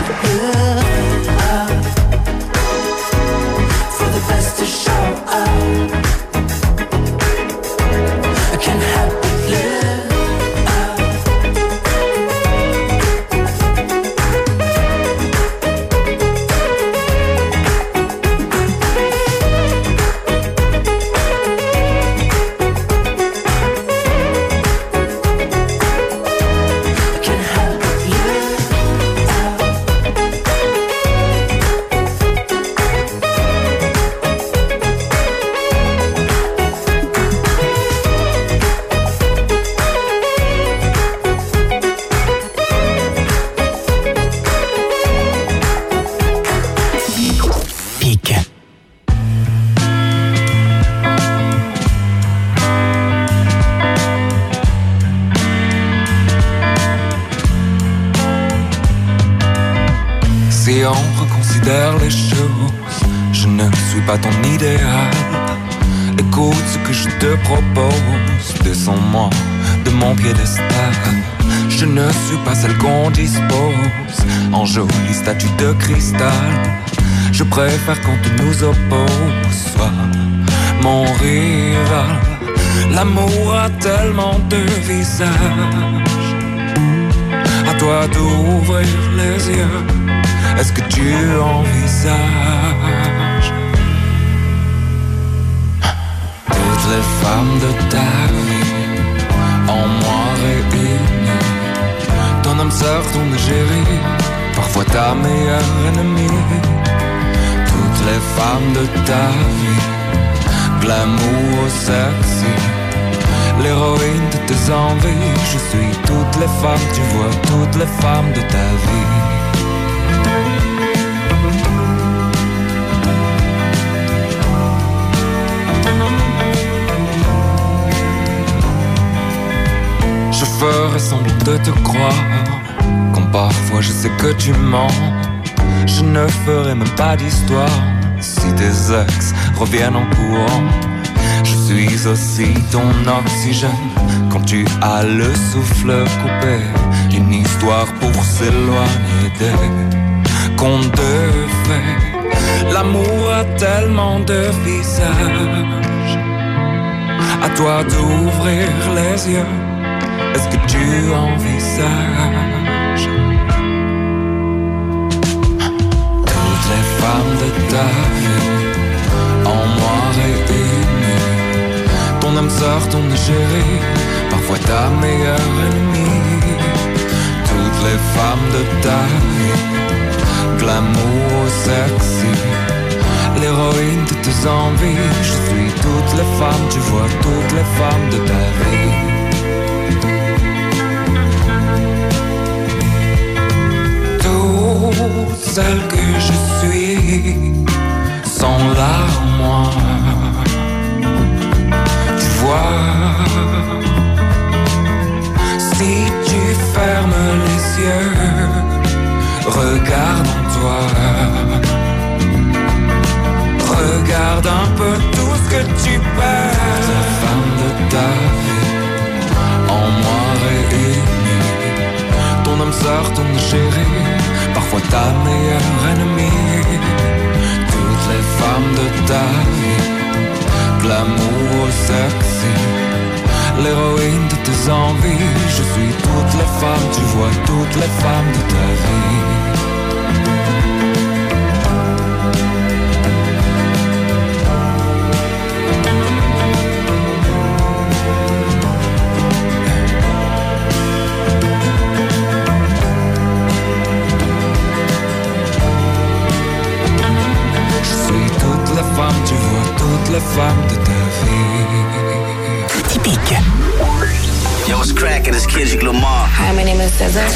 For the best to show up, I can't help but live up. I can't help but live up. Pique. Si on reconsidère les choses, je ne suis pas ton idéal. Écoute ce que je te propose, descends-moi de mon piédestal. Je ne suis pas celle qu'on dispose en jolie statue de cristal. Je préfère qu'on te nous oppose, sois mon rival. L'amour a tellement de visages, à toi d'ouvrir les yeux. Est-ce que tu envisages toutes les femmes de ta vie en moi réunies? Ton âme sœur, ton égérie, parfois ta meilleure ennemie. Toutes les femmes de ta vie, glamour sexy, l'héroïne de tes envies. Je suis toutes les femmes, tu vois, toutes les femmes de ta vie. Je ferai semblant de te croire, quand parfois je sais que tu mens. Je ne ferai même pas d'histoire si tes ex reviennent en courant. Je suis aussi ton oxygène quand tu as le souffle coupé. Une histoire pour s'éloigner des contes de fées. L'amour a tellement de visages, à toi d'ouvrir les yeux. Est-ce que tu envisages toutes les femmes de ta vie en moi réunies? Ton âme sœur, ton égérie, parfois ta meilleure ennemie. Toutes les femmes de ta vie, glamour sexy, l'héroïne de tes envies. Je suis toutes les femmes, tu vois, toutes les femmes de ta vie. Toutes celles que je suis sont là en moi. Tu vois, si tu fermes les yeux, regarde en toi. Regarde un peu tout ce que tu perds. La femme de ta vie en moi réunie. Ton âme sœur, ton chérie, parfois ta meilleure ennemie. Toutes les femmes de ta vie, glamour sexy, l'héroïne de tes envies. Je suis toutes les femmes, tu vois, toutes les femmes de ta vie. Tu vois toutes les femmes de ta vie. Typique. Yo, what's crackin'? It's Kendrick Lamar. Hi, my name is SZA.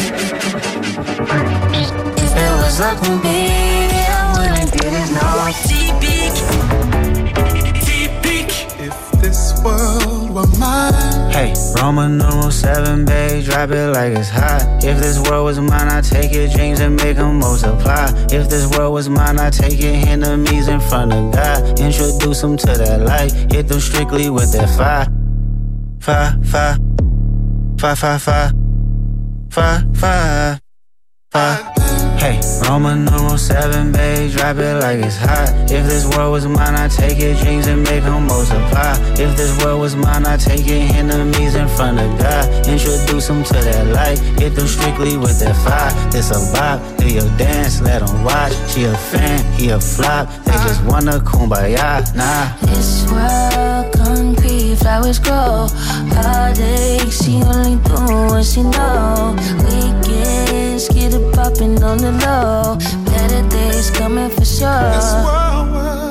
If it was up to me, I wouldn't get it no. Typique. Typique. If this world were mine. Hey, Roman numeral 7, babe, drop it like it's hot. If this world was mine, I'd take your dreams and make them multiply. If this world was mine, I'd take your enemies in front of God. Introduce them to that light, hit them strictly with that fire. Fire, fire, fire, fire, fire, fire, fire, fire. Hey, Roman numeral 7, babe, drop it like it's hot. If this world was mine, I'd take your dreams and make them multiply. If this world was mine, I'd take your enemies in front of God. Introduce them to that light, hit them strictly with that fire. This a vibe, do your dance, let them watch. She a fan, he a flop, they just wanna kumbaya, nah. This world concrete, flowers grow. Heartache, she only do what she know. Weekends, get it poppin' on the low. Better days coming for sure. This world.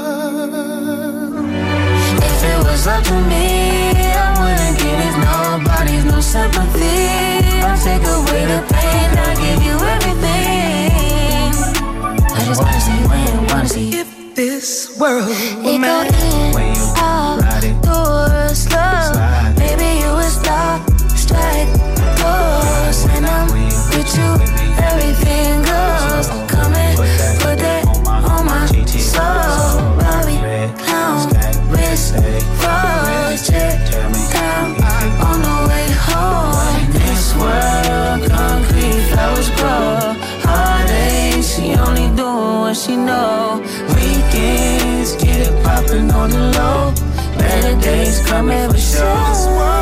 If it was up to me, I wouldn't give it nobody's no sympathy. I'll take away the pain, I'll give you everything. I just wanna see when, wanna see. If this world were It go mine, in, out, do it slow. Maybe you would stop, strike, pose. When I'm with you, everything goes. Come and put that on my soul. Bobby, clown, wrist, froze, check down on the way home. This world, concrete, flowers grow. Heartache, she only doing what she know. Weekends, get it poppin' on the low. Better days coming for sure.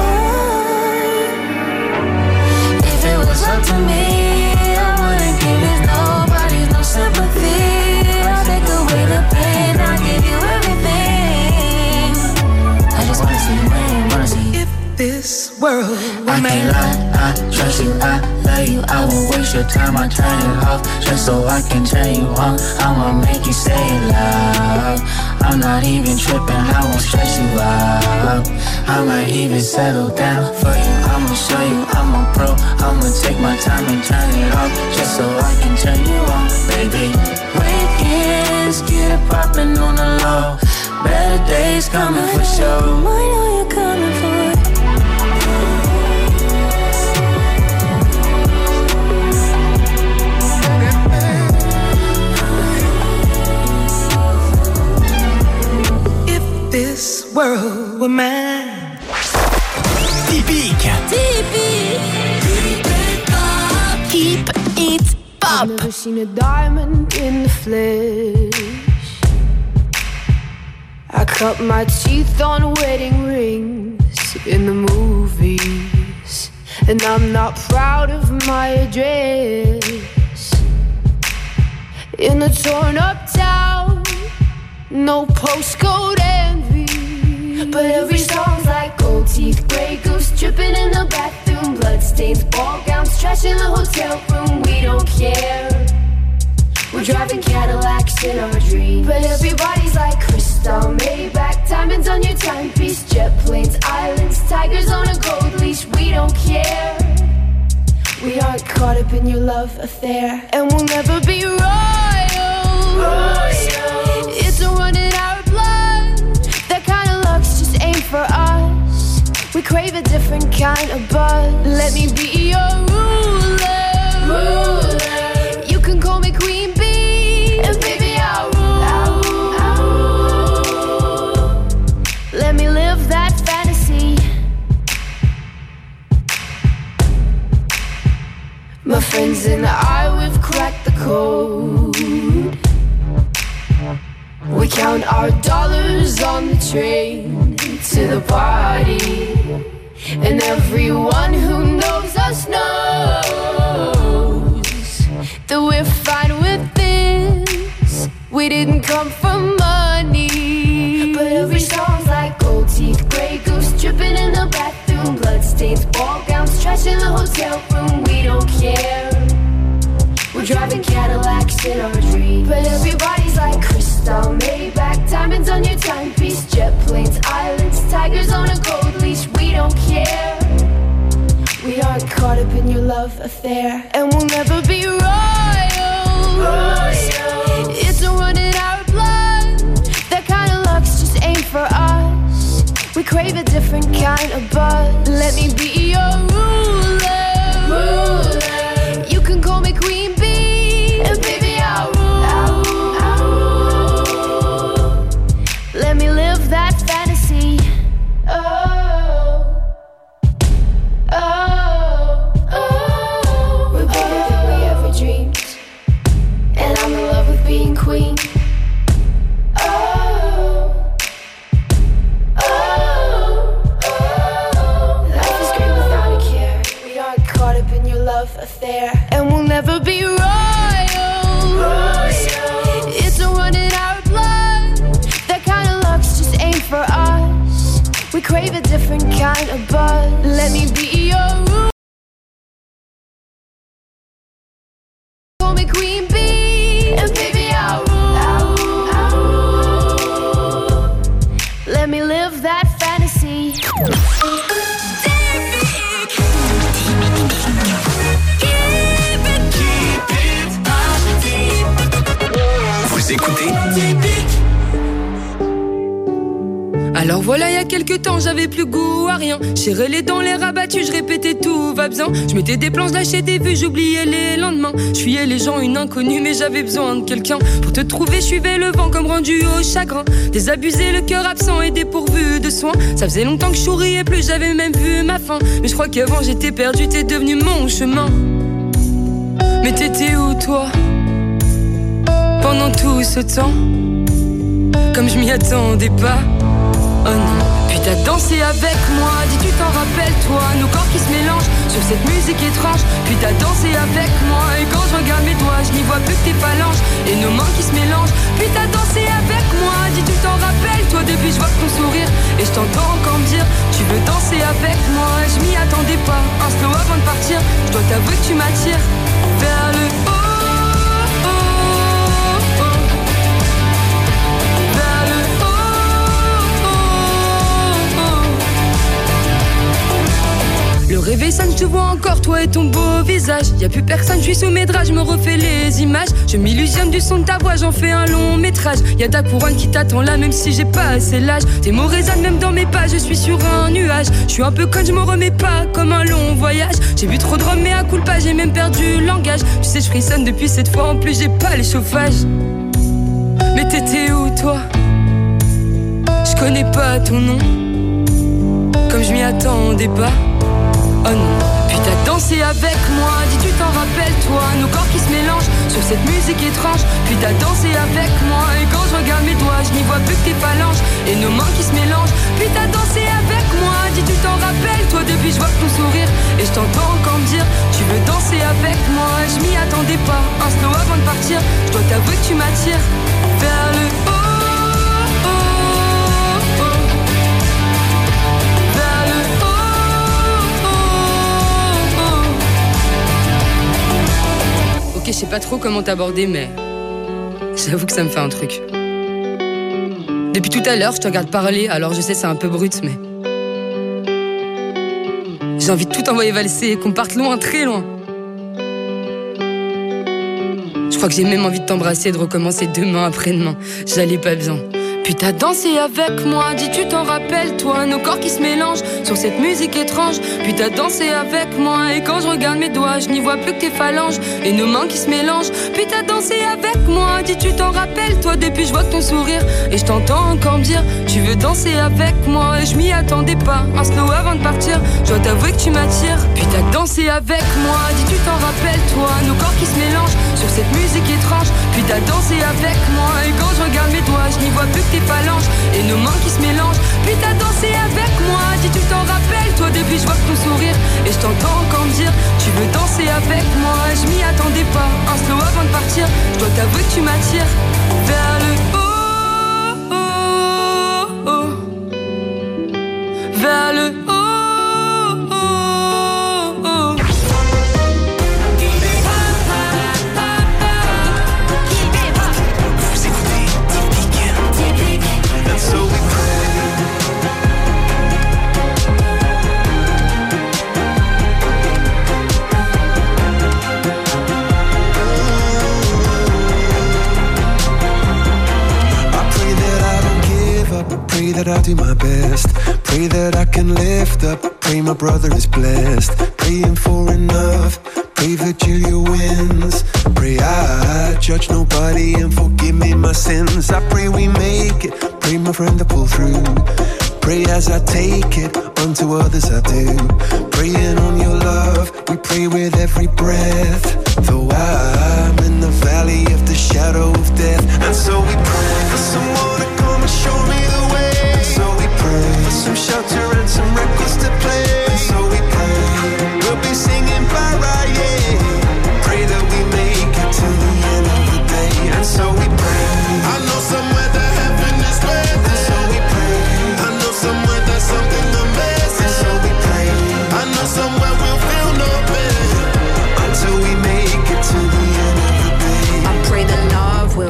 If it was up to me, I wouldn't give it nobody's no sympathy. I'll take away the pain, I'll give you everything. I just wanna see when, wanna see. if this world were I can't lie, I trust you, I love you. I won't waste your time, I turn it off just so I can turn you on. I'ma make you say it loud. I'm not even tripping, I won't stress you out. I might even settle down for you. I'ma show you I'm a pro. I'ma take my time and turn it off just so I can turn you on, baby. Weekends, get it poppin' on the low. Better days coming for sure. I know you're coming for it. this world were mine. Typique. Keep it pop. I've never seen a diamond in the flesh. I cut my teeth on wedding rings in the movies, and I'm not proud of my address. In a torn up town, no postcode envy, but every song's like gold teeth, grey goose dripping in the bathroom, bloodstains, ball gowns, trash in the hotel room. We don't care. We're driving Cadillacs in our dreams, but everybody's like crystal, Maybach, diamonds on your timepiece, jet planes, islands, tigers on a gold leash. We don't care. We aren't caught up in your love affair, and we'll never be royals. It's a run in our blood. That kind of luck's just ain't for us. We crave a different kind of buzz. Let me be your ruler. You can call me Queen Bee, and baby I'll rule. Let me live that fantasy. My friends and I, we've cracked the code. We count our dollars on the train to the party, and everyone who knows us knows that we're fine with this. We didn't come for money, but every song's like gold teeth, grey goose dripping in the bathroom, bloodstains, ball gowns, trash in the hotel room. We don't care. We're driving Cadillacs in our dreams, but everybody's like crystal, Maybach, diamonds on your timepiece, jet planes, islands, tigers on a gold leash. We don't care. We aren't caught up in your love affair, and we'll never be royals. It's a run in our blood. That kind of luck's just ain't for us. We crave a different kind of buzz. Let me be your ruler. You can call me Queen Bee, and baby I'll rule. Let me live that fantasy. We're better than we ever dreamed. crave a different kind of buzz. Let me be your room. Call me Queen Bee, and baby I'll rule. Let me live that fantasy. Vous écoutez Alors voilà, il y a quelques temps, j'avais plus goût à rien. J'ai les dents, les rabattus, je répétais tout va bien. Je mettais des planches, lâchais des vues, j'oubliais les lendemains. Je fuyais les gens, une inconnue, mais j'avais besoin de quelqu'un. Pour te trouver, je suivais le vent comme rendu au chagrin. Désabusé, le cœur absent et dépourvu de soins. Ça faisait longtemps que je souriais plus, j'avais même vu ma fin. Mais je crois qu'avant j'étais perdu, t'es devenu mon chemin. Mais t'étais où toi pendant tout ce temps? Comme je m'y attendais pas. Oh non, puis t'as dansé avec moi, dis tu t'en rappelles toi, nos corps qui se mélangent sur cette musique étrange. Puis t'as dansé avec moi, et quand je regarde mes doigts, je n'y vois plus que tes phalanges et nos mains qui se mélangent. Puis t'as dansé avec moi, dis tu t'en rappelles toi, depuis je vois ton sourire et je t'entends encore me dire tu veux danser avec moi. Je m'y attendais pas, un slow avant de partir, je dois t'avouer que tu m'attires vers le haut. Le réveil sonne, je te vois encore, toi et ton beau visage. Y'a plus personne, je suis sous mes draps, je me refais les images. Je m'illusionne du son de ta voix, j'en fais un long métrage. Y'a ta couronne qui t'attend là, même si j'ai pas assez l'âge. Tes mots résonnent même dans mes pas, je suis sur un nuage. Je suis un peu conne, je me remets pas comme un long voyage. J'ai bu trop de rhum, mais à coup de pas, j'ai même perdu le langage. Tu sais, je frissonne depuis cette fois, en plus j'ai pas les chauffages. Mais t'étais où toi? Je connais pas ton nom, comme je m'y attendais pas. Oh non, puis t'as dansé avec moi, dis tu t'en rappelles toi, nos corps qui se mélangent sur cette musique étrange. Puis t'as dansé avec moi, et quand je regarde mes doigts, je n'y vois plus que tes phalanges et nos mains qui se mélangent. Puis t'as dansé avec moi, dis tu t'en rappelles toi, depuis je vois ton sourire et je t'entends encore me dire tu veux danser avec moi. Je m'y attendais pas, un slow avant de partir, je dois t'avouer que tu m'attires vers le haut. Ok, je sais pas trop comment t'aborder, mais j'avoue que ça me fait un truc. Depuis tout à l'heure, je te regarde parler, alors je sais c'est un peu brut, mais j'ai envie de tout envoyer valser et qu'on parte loin, très loin. Je crois que j'ai même envie de t'embrasser et de recommencer demain après-demain. J'allais pas bien. Puis t'as dansé avec moi, dis tu t'en rappelles toi, nos corps qui se mélangent sur cette musique étrange. Puis t'as dansé avec moi, et quand je regarde mes doigts, je n'y vois plus que tes phalanges et nos mains qui se mélangent. Puis t'as dansé avec moi, dis tu t'en rappelles toi, depuis je vois ton sourire et je t'entends encore me dire tu veux danser avec moi. Et je m'y attendais pas, un slow avant de partir, je dois t'avouer que tu m'attires. Puis t'as dansé avec moi, dis tu t'en rappelles toi, nos corps qui se mélangent sur cette musique étrange. Puis t'as dansé avec moi, et quand je regarde mes doigts, je n'y vois plus que tes phalanges et nos mains qui se mélangent. Puis t'as dansé avec moi, dis tu t'en rappelles toi, depuis je vois ton sourire et je t'entends encore me dire tu veux danser avec moi. Je m'y attendais pas, un slow avant de partir, je dois t'avouer que tu m'attires vers le haut, vers le haut. Pray that I'll do my best. Pray that I can lift up. Pray my brother is blessed. Praying for enough. Pray Virgilia wins. Pray I judge nobody and forgive me my sins. I pray we make it. Pray my friend to pull through. Pray as I take it, unto others I do. Praying on your love, we pray with every breath. Though I'm in the valley of the shadow of death. And so we pray for someone to come and show me the way. And so we pray for some shelter and some records to play. And so we pray, we'll be singing Mariah. Pray that we make it to the end of the day. And so we pray, I know somewhere that heaven is waiting. And so we pray, I know somewhere that something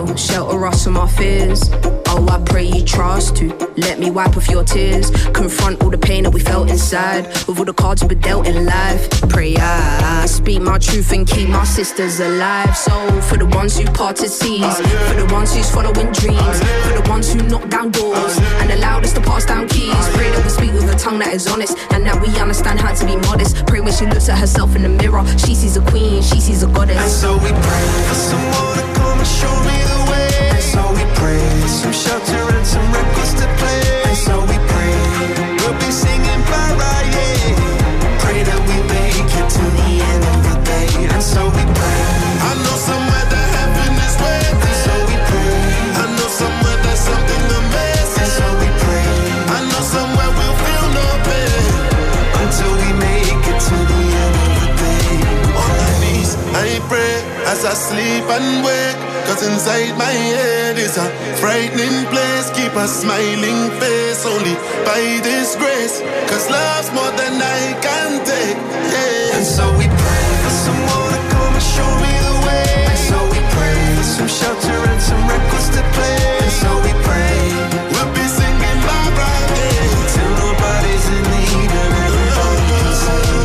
shelter us from our fears. Oh, I pray you trust to let me wipe off your tears. Confront all the pain that we felt inside, with all the cards we were dealt in life. Pray I speak my truth and keep my sisters alive. So for the ones who parted seas, for the ones who's following dreams, for the ones who knock down doors and allowed us to pass down keys. Pray that we speak with a tongue that is honest and that we understand how to be modest. Pray when she looks at herself in the mirror, she sees a queen, she sees a goddess. And so we pray for someone to come and show me the way. And so we pray for some shelter and some records to play. And so we pray we'll be singing para, yeah. Pray that we make it to the end of the day. And so we pray. I know somewhere that heaven is waiting. And so we pray. I know somewhere there's something amazing. And so we pray. I know somewhere we'll feel no pain until we make it to the end of the day. On my knees, I pray as I sleep and wake. Cause inside my head is a frightening place. Keep a smiling face only by this grace. Cause love's more than I can take, yeah. And so we pray for someone to come and show me the way. And so we pray for some shelter and some records to play. And so we pray we'll be singing Barbara, yeah. Till nobody's in need and everybody can sing.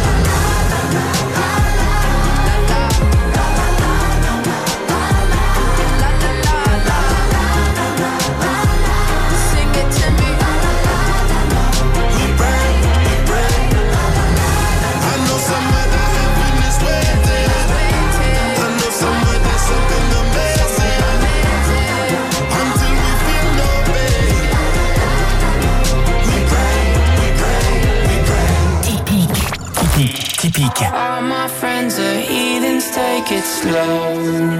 All my friends are heathens, take it slow.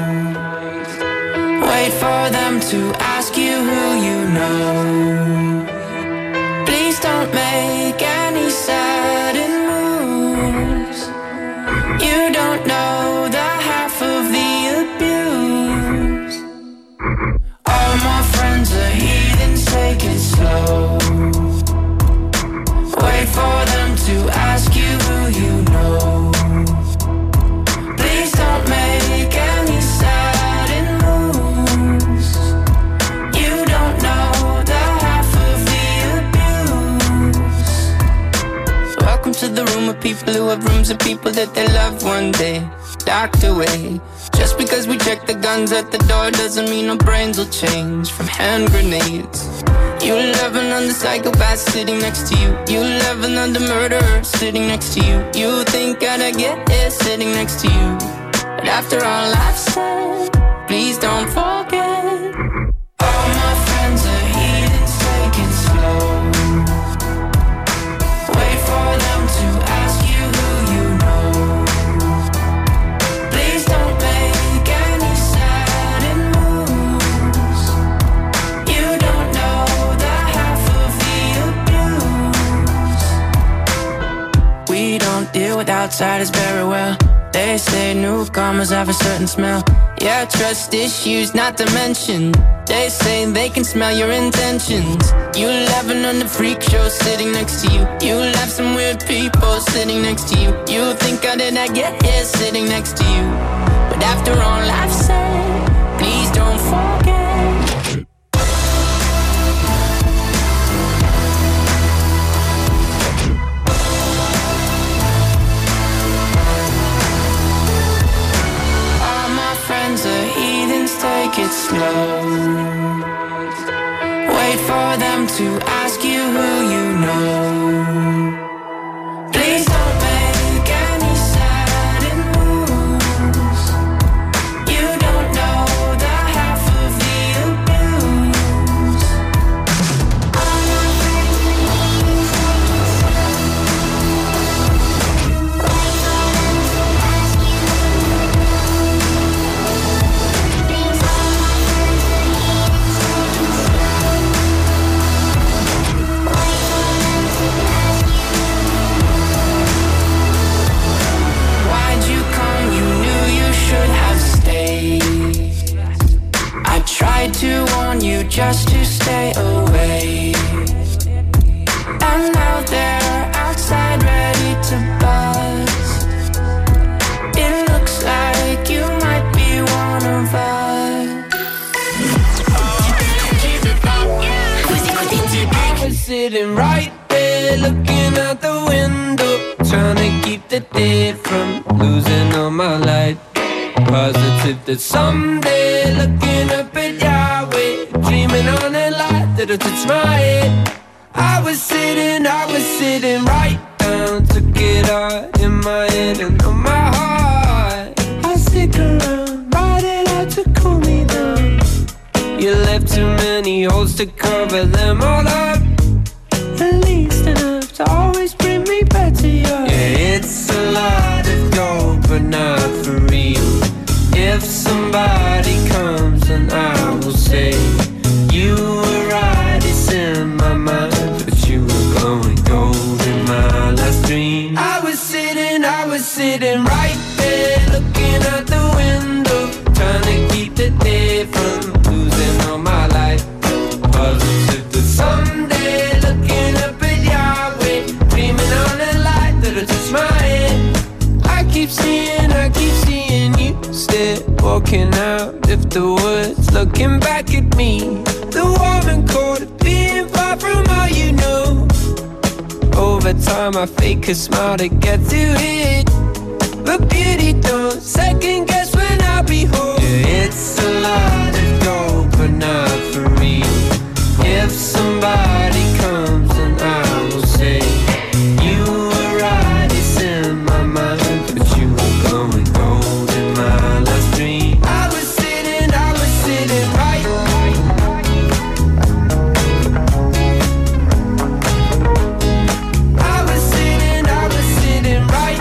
Wait for them to ask you who you know. Please don't make any sudden moves. You don't know the half of the abuse. All my friends are heathens, take it slow. Wait for them to ask you who you know. Please don't make any sudden moves. You don't know the half of the abuse. Welcome to the room of people who have rooms of people that they loved one day locked away. Just because we check the guns at the door doesn't mean our brains will change from hand grenades. You love another psychopath sitting next to you. You love another murderer sitting next to you. You think I'd get here sitting next to you. But after all I've said, please don't forget. All my friends are heathens, take it slow. Wait for them to ask you who you know. Please don't make any sudden moves. You don't know the half of the abuse. We don't deal with outsiders very well. They say newcomers have a certain smell. Yeah, trust issues not to mention. They say they can smell your intentions. You laughing on the freak show sitting next to you. You laugh some weird people sitting next to you. You think I did not get here sitting next to you. But after all I've said, please don't forget. Take it slow. Wait for them to ask you who you know. Please don't make any sudden moves. You don't know the half of the abuse. Tried to warn you just to stay away. And now they're outside ready to buzz. It looks like you might be one of us. sitting right there, looking out the window, trying to keep the day from losing all my light. Positive that someday, looking up at Yahweh, dreaming on a light that'll touch my head. I was sitting right down, took it all in my head and on my heart. I stick around, ride it out to cool me down. You left too many holes to cover them all up, at least enough to always bring me back to you. Yeah, it's a lot of gold, but not for real. If somebody comes and I will say, you were right, it's in my mind, but you were glowing gold in my last dream. I was sitting right there, looking out the window, trying to keep the day from losing all my life. Positive that someday, looking up at Yahweh, dreaming on a light that'll touch my head. I keep seeing you still walking out of the woods, looking back at me. The warm and cold of being far from all you know. Over time I fake a smile to get to it, but beauty don't second guess when I behold. Yeah, it's a lot of gold, but not for real. If somebody comes and I will say, you were right, it's in my mind, but you were glowing gold in my last dream. I was sitting right. I was sitting right.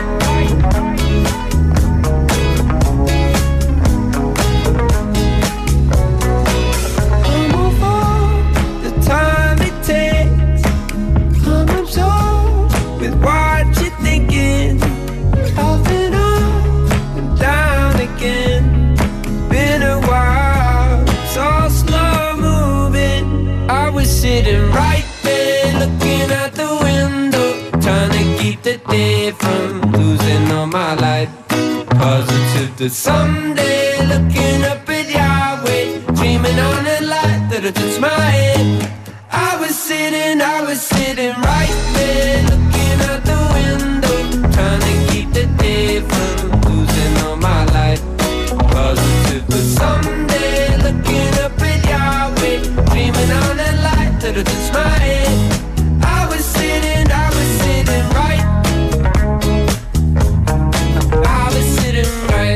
I'm over the time it takes. I'm absorbed with what you're thinking. Up and up and down again. Been a while, it's all slow moving. I was sitting right there, looking out the window, trying to keep the day from losing all my light. Positive that someday, looking up at Yahweh, dreaming on a light that'll touch my head. I was sitting right there, looking out the window, trying to keep the day from losing all my light. Positive that someday, looking up at Yahweh, dreaming on a light that'll touch my head. I was sitting right. I was sitting right.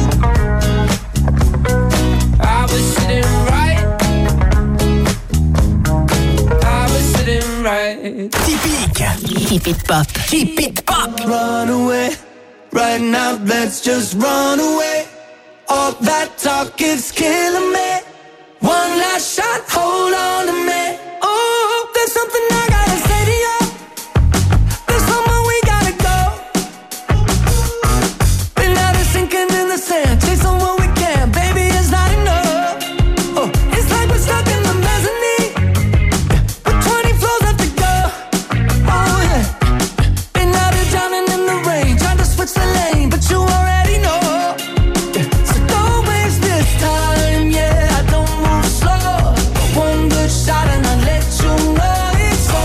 I was sitting right. I was sitting right. Typique. Keep it pop. Keep it pop. Run away. Right now, let's just run away. All that talk is killing me. One last shot, hold on to me. Oh, there's something I gotta say to you. There's somewhere we gotta go. Been out of sinking in the sand, chasing what we can. Baby, it's not enough. Oh, it's like we're stuck in the mezzanine, with 20 floors left to go. Oh yeah. Been out of drowning in the rain, trying to switch the lane, but you already know. So don't waste this time, yeah. I don't move slow. One good shot and I'll let you know it's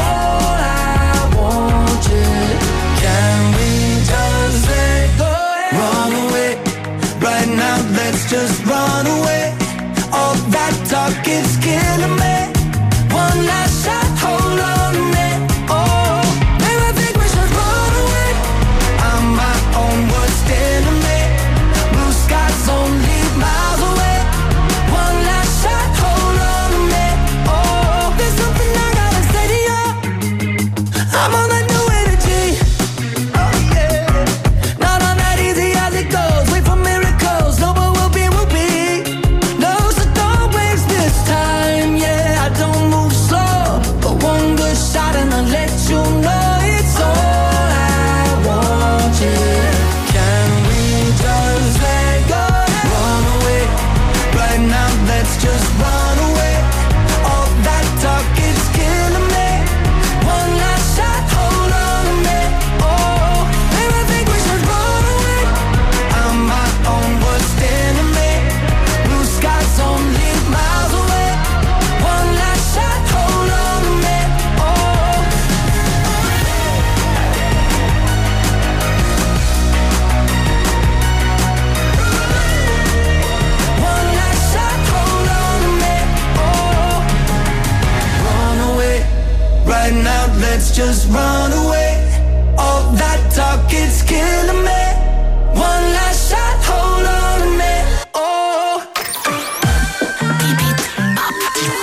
let's just run away. All that talk, it's killing me. One last shot, hold on a minute. Oh. Keep it up.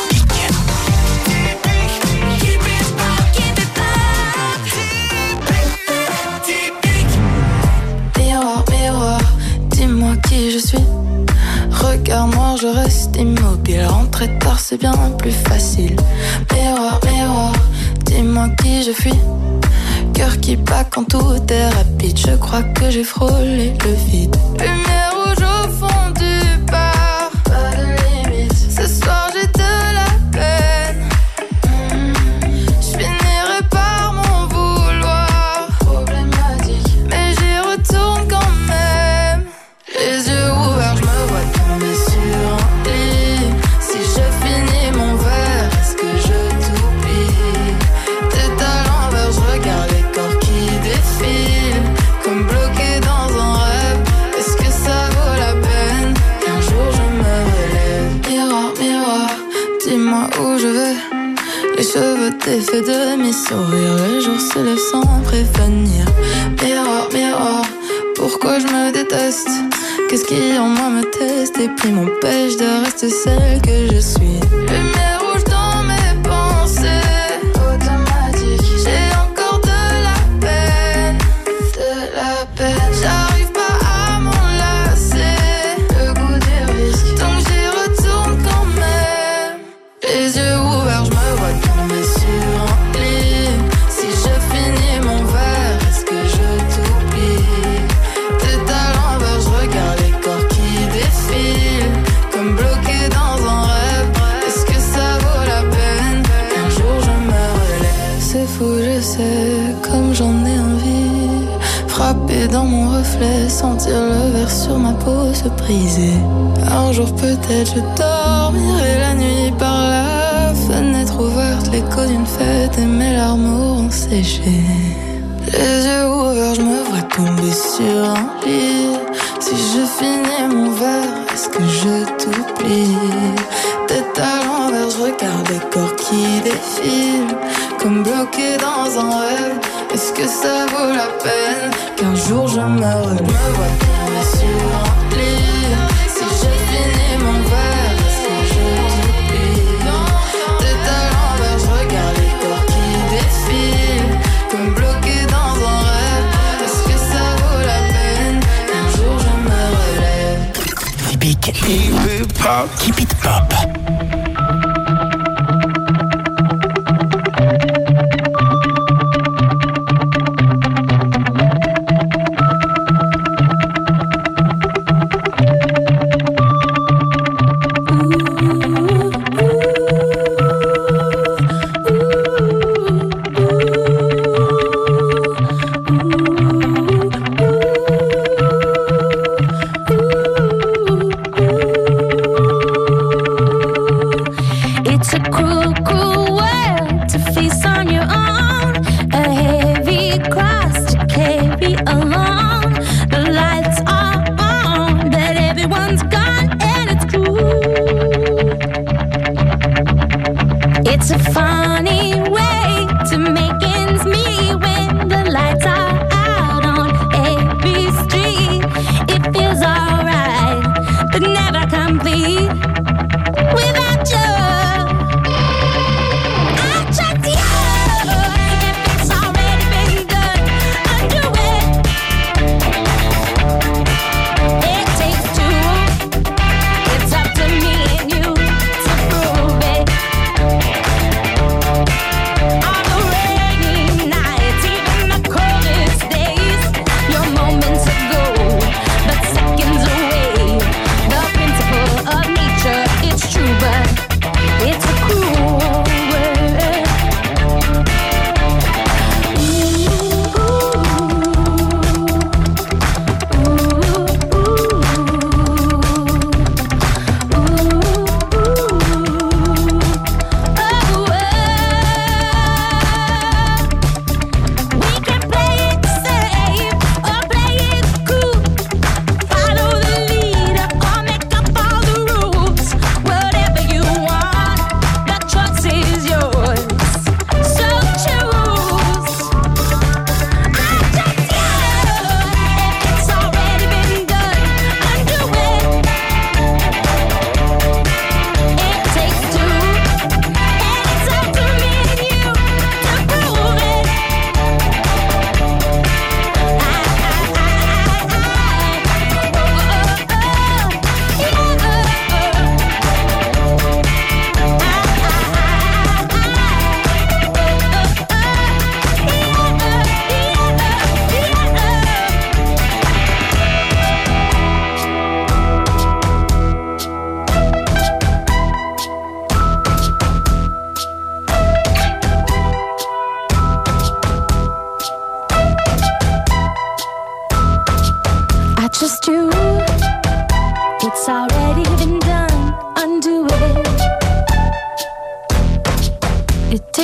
Miroir, miroir, dis-moi qui je suis. Regard noir, je reste immobile. Rentrer tard, c'est bien plus facile. Miroir, miroir, dis-moi qui je fuis. Cœur qui bat quand tout est rapide. Je crois que j'ai frôlé le vide. Lumière rouge au fond du bar. Pas de limite. Ce soir j'ai de la peine. Je finirai par m'en vouloir. Problématique. Mais j'y retourne quand même. Les yeux ouverts, je me vois tomber sur un lit. Si je finis mon verre, est-ce que je t'oublie? Tête à l'envers, je regarde les corps qui défilent. Comme bloqué dans un rêve. Est-ce que ça vaut la peine qu'un jour je me relève? Miroir, miroir, dis-moi où je vais. Les cheveux défaits de mes sourires. Le jour se lève sans prévenir. Miroir, miroir, pourquoi je me déteste? Qu'est-ce qui en moi me teste et puis m'empêche de rester celle que je suis? Lumière rouge dans mes pensées. Automatique. J'ai encore de la peine. De la peine. J'arrive pas à m'enlacer. Le goût des risques. Donc j'y retourne quand même. Les yeux ouverts, je me vois tomber sur un lit. Si je finis mon verre, est-ce que je t'oublie? Tête à l'envers, je regarde les corps qui défilent. Comme bloqué dans un rêve. Est-ce que ça vaut la peine qu'un jour je me relève? C'est fou, je sais, comme j'en ai envie. Frapper dans mon reflet, sentir le verre sur ma peau se briser. Un jour peut-être je dormirai la nuit par la fenêtre ouverte. L'écho d'une fête et mes larmes auront séché. Les yeux ouverts, je me vois tomber sur un lit. Si je finis mon verre, est-ce que je t'oublie? Tête à l'envers, je regarde les corps qui défilent. Comme bloqué dans un rêve. Est-ce que ça vaut la peine qu'un jour je me relève? Me vois tomber sur un lit. Si je finis mon verre, est-ce que je t'oublie? Tête à l'envers, je regarde les corps qui défilent. Comme bloqué dans un rêve. Est-ce que ça vaut la peine qu'un jour je me relève? Typique. Keep it pop. Keep it pop.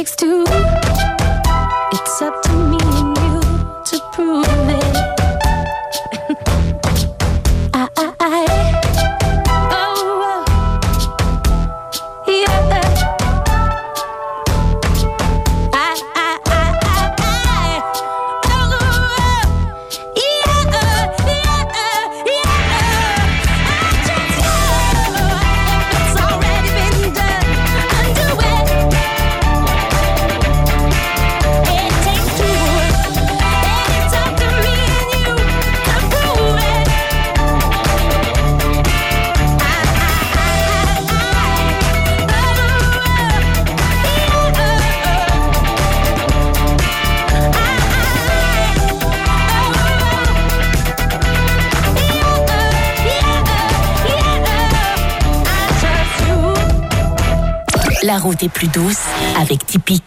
takes two. It's up to me and you to prove it. La route est plus douce avec Typique.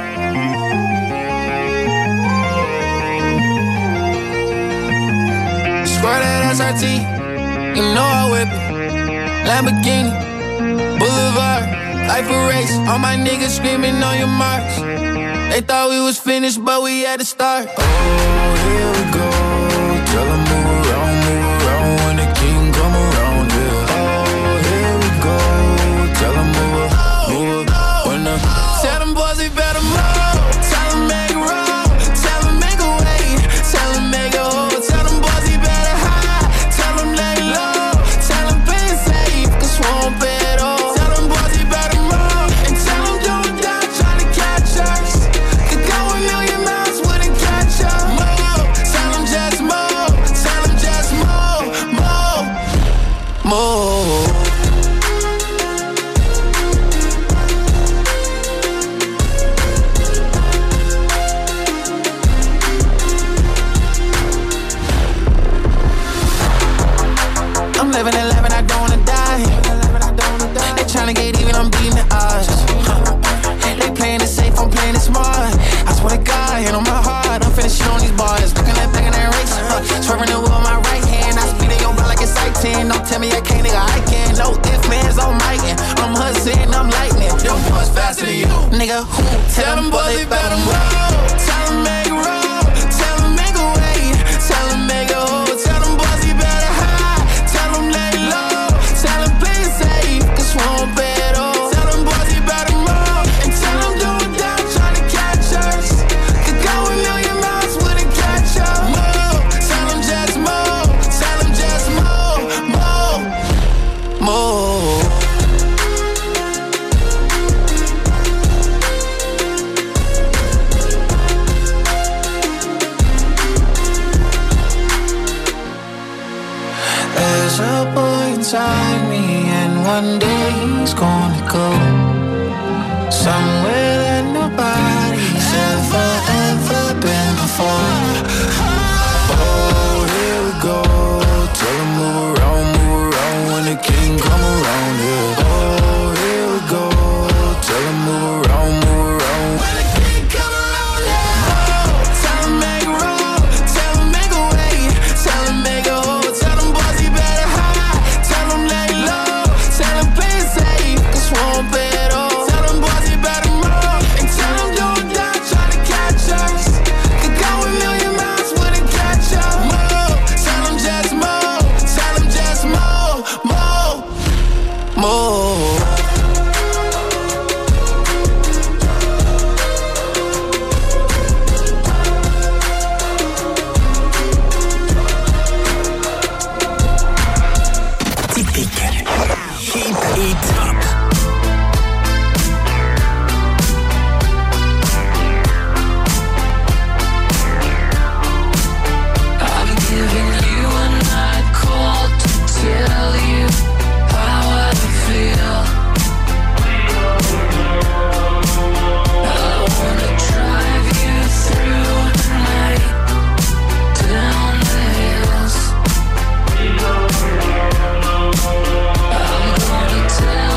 Swear that SRT, you know I whip it. Lamborghini, Boulevard, life a race. All my niggas screaming on your marks. They thought we was finished, but we had to start. Oh, here we go. Tell them move around when the king come around. Yeah. Oh, here we go. Tell them move when the. Tell them boys they better move. Tell them make a roll. Tell them make a way. Tell them make a hole. Tell them boys they better hide. Tell them lay low. Tell them play it safe, cause we won't pay it all. Tell them boys they better move. And tell them don't die trying to catch us. Could go a million miles, wouldn't catch up. Move. Tell them just move. Tell them just move. Move. Living and laughing, I don't wanna die. They tryna get even, I'm beating the odds. They playing it safe, I'm playing it smart. I swear to God, hand on my heart, I'm finishing on these bars. Looking at back in that race, swerving the wheel with my right hand. I speed in your blood like it's sight 10. Don't tell me I can't, nigga, I can. No ifs, man's on mightin'. I'm hustling, I'm lightning. Your boys faster than you, nigga. Who? Tell them boys they better roll. Tell them make a roll. Tell them make a way. Tell them make a hole. Tell them boys they better hide. Tell them lay low. Tell them play it safe, cause we won't pay it all. Tell them boys they better move. And tell them don't die trying to catch us. Could go a million miles, wouldn't catch up. Move. Tell them just move. Tell them just move. Move. There's a boy inside me, and one day he's gonna go somewhere that nobody's ever been before. Oh, here we go. Tell him move around when the king come around. Yeah. Oh, here we go. Tell him move around when the king come around. Yeah. Oh, tell him make a roll. Tell him make a way. Tell him make a hole. Tell him boys he better hide. Tell him lay low. Tell him play it safe, cause we won't pay it all. Tell him boys he better move. And tell him don't die trying to catch us. Could go a million miles, wouldn't catch up. Move. Tell him just move. Tell him just move. Move. Typique. Keep it up. I'm giving you a night call to tell you how I feel. I wanna drive you through the night, down the hills. I'm gonna tell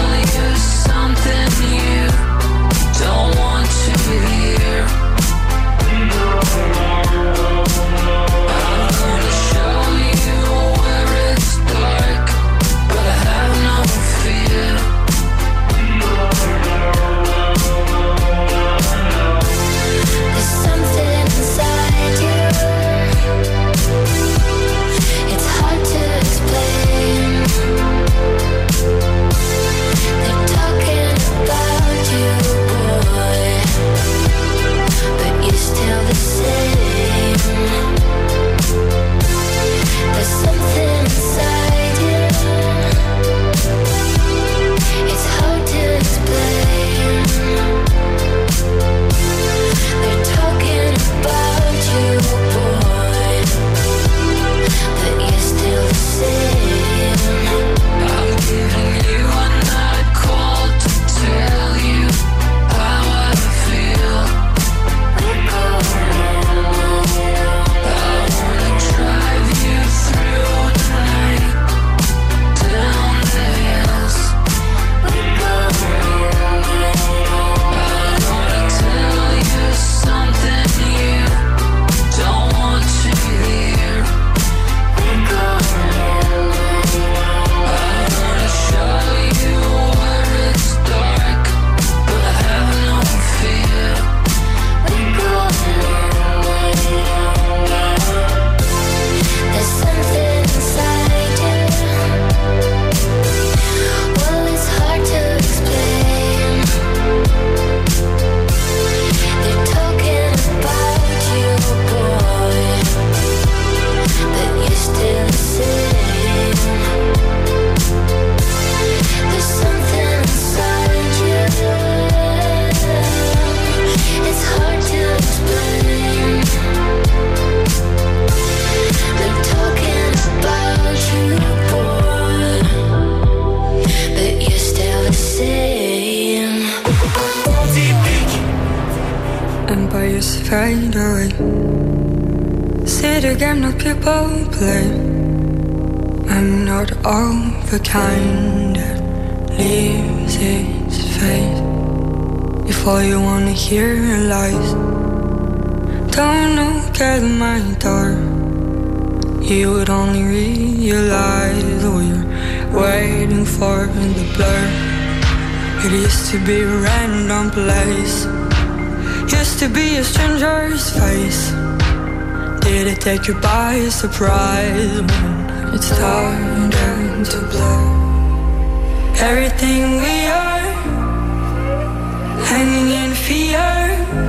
fade away. See the game that people play. I'm not all the kind that leaves its face before you wanna hear lies. Don't look at my door. You would only realize we're waiting for the blur. It used to be a random place. Used to be a stranger's face. Did it take you by surprise when it started to blur? Everything we are, hanging in fear.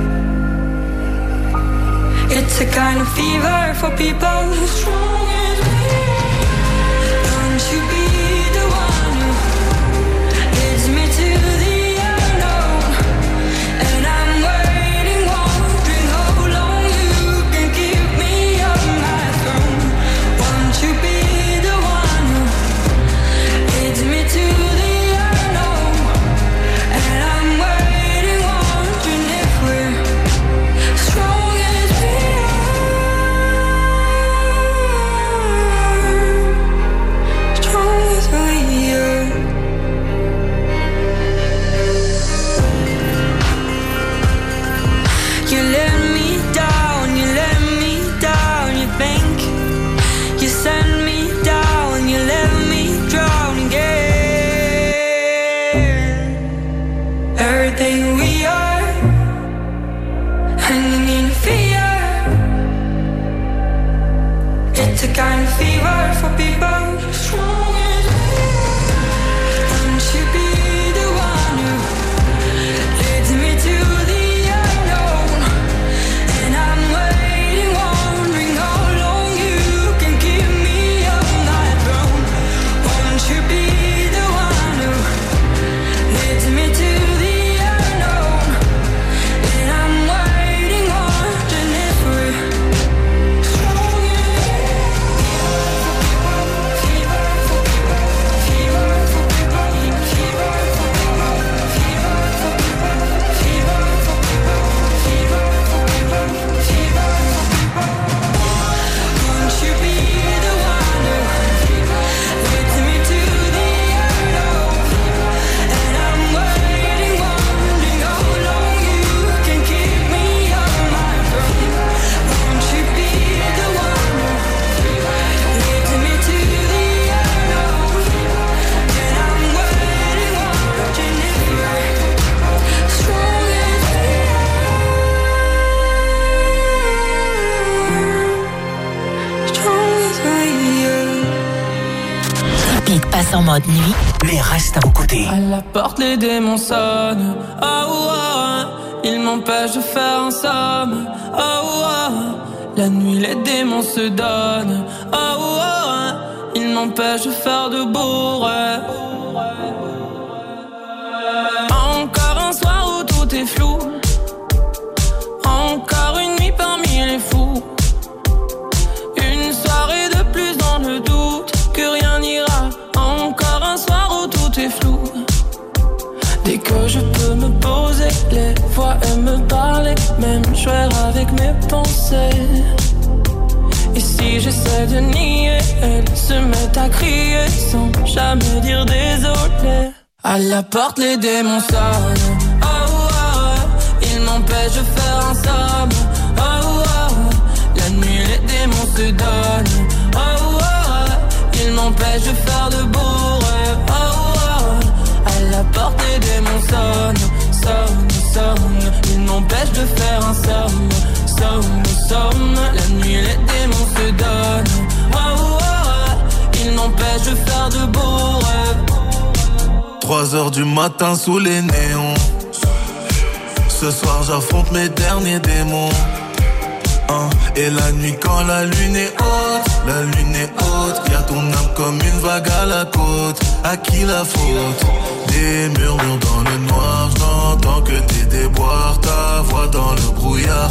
It's a kind of fever for people who's strong as we are. Don't you be the one who leads me to the unknown. And I'm waiting, wondering how long you can keep me on my throne. Won't you be the one who leads me to the unknown? And I'm waiting, wondering if we're strong as we are. Strong as we are. You let me down, you let me down. You think you send me down, you let me drown again. Everything we are, hanging in fear. It's a kind of fever for people strong as we are. Don't you be the one who leads me to the unknown. And I'm waiting, wondering how long you can keep me on my throne. Won't you be the one who leads me to the unknown? And I'm waiting, wondering if we're strong Won't you be the one who leads me to the unknown? And I'm waiting, wondering how long you can keep me on my throne. Won't you be the one who leads me to the unknown? And I'm waiting, wondering if you're strong as we are. Strong as we are. Typique passe en mode nuit, mais reste à vos côtés. À la porte, les démons sonnent. Oh, oh, oh. Ils m'empêchent de faire un somme. Oh, oh, oh. La nuit, les démons se donnent. Oh, oh, oh. Ils m'empêchent de faire de beaux rêves. Encore un soir où tout est flou. Encore une nuit parmi les fous. Une soirée de plus dans le doute que rien n'ira. Encore un soir où tout est flou. Dès que je peux me poser, les voix aiment me parler, même jouer avec mes pensées. Et si j'essaie de nier, elles se mettent à crier sans jamais dire désolé. À la porte, les démons sonnent. Oh, oh, oh. Ils m'empêchent de faire un somme. Oh, oh, oh. La nuit, les démons se donnent. Oh, oh, oh. Ils m'empêchent de faire de beaux rêves. Oh, oh, oh. À la porte, les démons sonnent. Sonnent, sonnent. Ils m'empêchent de faire un somme. Somme, somme. La nuit, les démons se donnent. Oh, oh, oh. Ils m'empêchent de faire de beaux rêves. 3h du matin sous les néons. Ce soir j'affronte mes derniers démons. Et la nuit quand la lune est haute, la lune est haute. Y'a ton âme comme une vague à la côte. À qui la faute? Des murmures dans le noir. J'entends que tes déboires, ta voix dans le brouillard.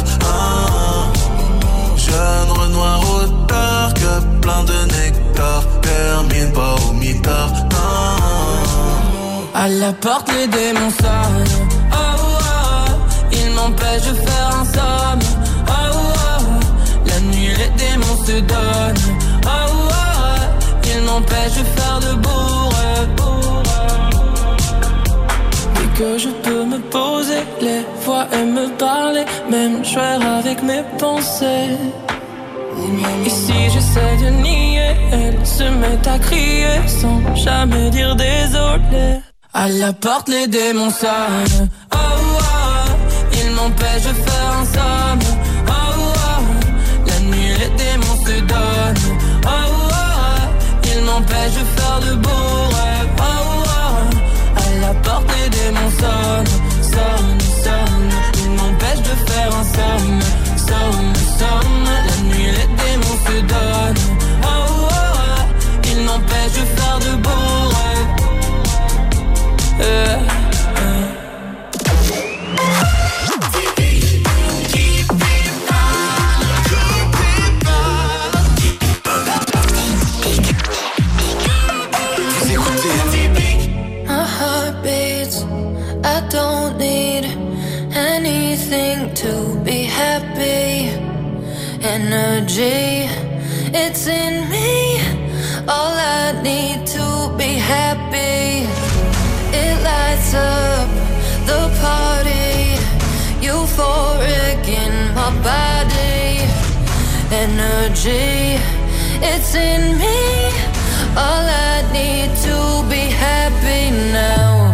Jeune Renoir au tard, que plein de nectar. Termine pas au mitard. À la porte, les démons sonnent. Oh, oh, oh. Ils m'ont m'empêche de faire un somme. Oh, oh, la nuit les démons se donnent. Oh, oh, il m'empêche de faire de beaux rêves. Et que je peux me poser, les voix et me parler, même jouer avec mes pensées. Et si j'essaie de nier, elle se met à crier sans jamais dire désolé. À la porte les démons sonnent. Oh, oh, il m'empêche de faire un somme. Oh, oh, la nuit les démons se donnent. Oh, oh, il m'empêche de faire de beaux rêves. Oh, oh, à la porte les démons sonnent. Sonne, sonne, il m'empêche de faire un somme. Somme, somme, la nuit les démons se donnent. Oh, oh, oh, il m'empêche de faire de beaux rêves. My heart beats, I don't need anything to be happy. Energy, it's in me. All I need to be happy. It lights up the party. Euphoric in my body. Energy, it's in me. All I need to be happy now.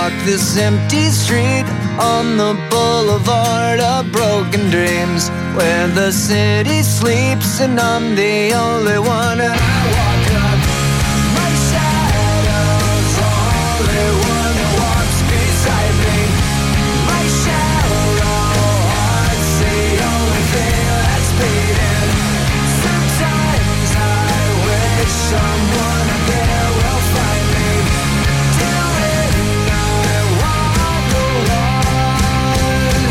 walk this empty street on the boulevard of broken dreams, where the city sleeps and I'm the only one. And I walk up, my shadow's only one who walks beside me. My shallow heart's the only thing that's beating. Sometimes I wish someone out there will find me. Till then I walk alone.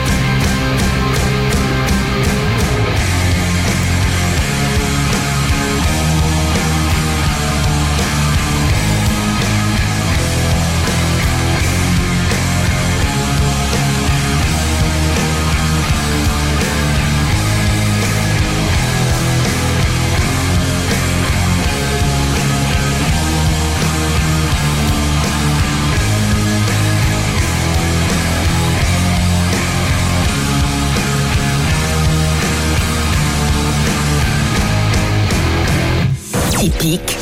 Typique.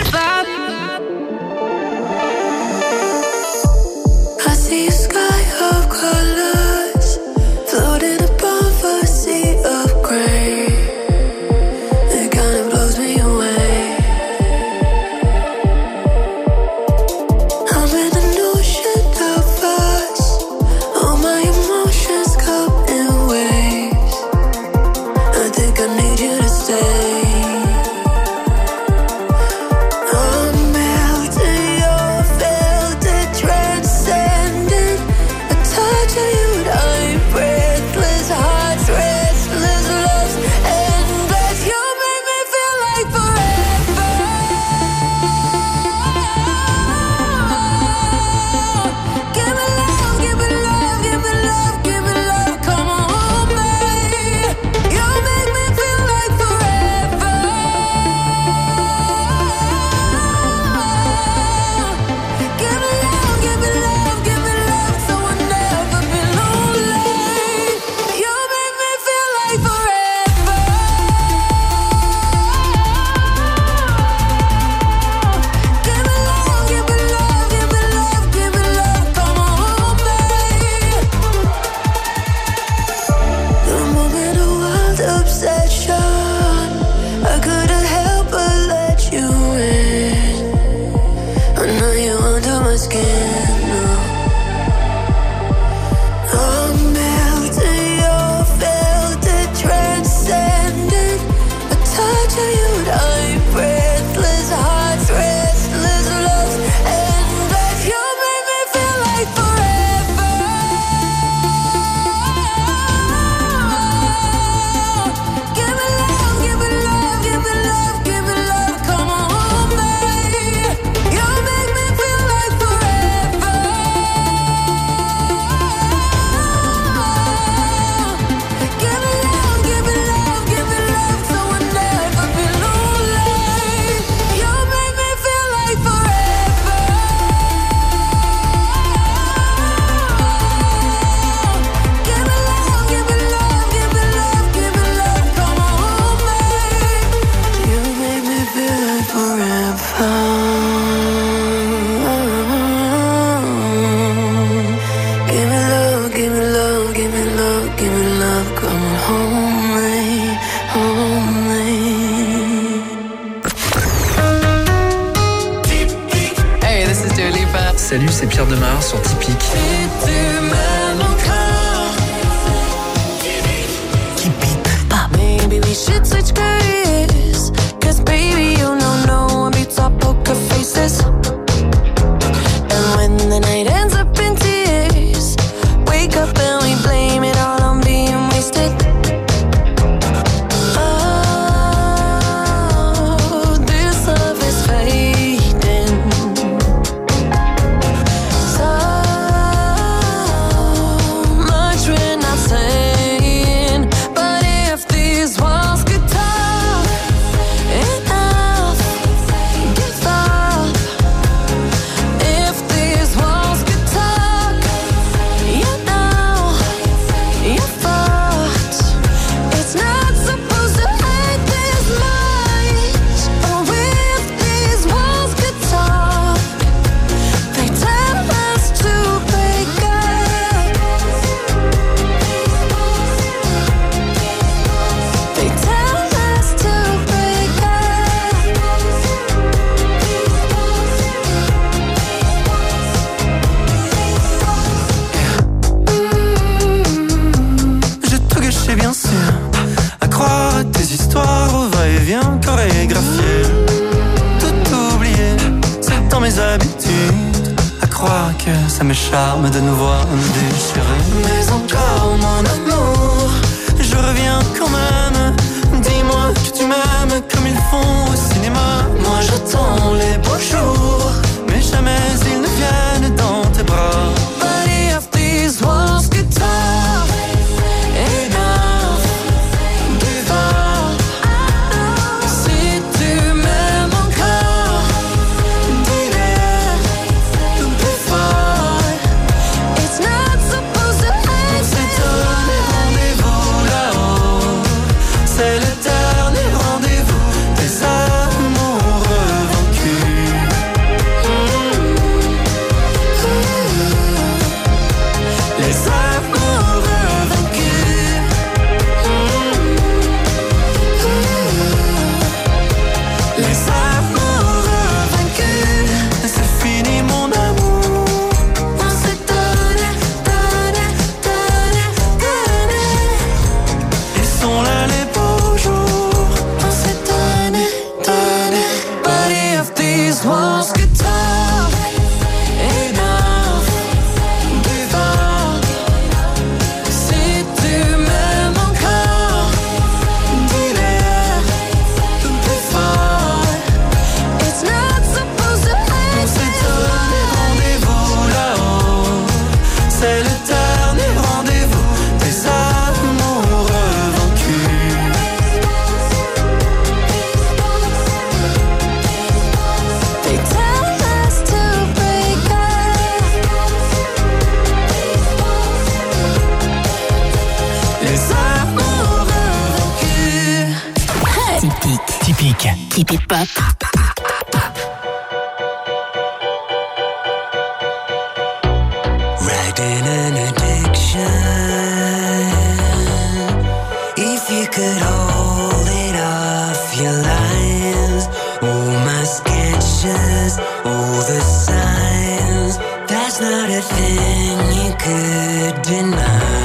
I see a sky of colors floating above a sea of gray. It kind of blows me away. I'm in an ocean of us. All my emotions come in waves. I think I need you to stay. Salut, c'est Pierre Demar sur Typique. Maybe we should switch careers, 'cause baby you know no one beats our poker faces. And when the night ends up in tears, wake up and we blame it all on being wasted. Oh, this love is fading. So bien sûr à croire à tes histoires au va-et-vient chorégraphié. Tout oublié, c'est dans mes habitudes. À croire que ça me charme de nous voir me déchirer. Mais encore mon amour, je reviens quand même. Dis-moi que tu m'aimes comme ils font au cinéma. Moi j'attends les beaux jours, mais jamais ils ne viennent dans tes bras. Body of these walls get tough. Enough, give up. Si tu m'aimes encore, dis-le plus fort. It's not supposed to end. On s'est donné rendez-vous là-haut. C'est le dernier rendez-vous des amoureux vaincus. Les amoureux vaincus. Les amoureux vaincus. C'est fini mon amour. On s'est donné, donné, donné, donné. Ils sont là les beaux jours. On s'est donné, donné. Body of these walls get tough. Enough, give up. Si tu m'aimes encore, dis-le plus fort. It's not supposed to end. On s'est donné rendez-vous là-haut. C'est le dernier rendez-vous des amoureux vaincus. They tell us to break up. Les amoureux vaincus. Typique. Keep it pop. Riding an addiction. If you could hold it off your lines, all my sketches, all the signs, that's not a thing you could deny.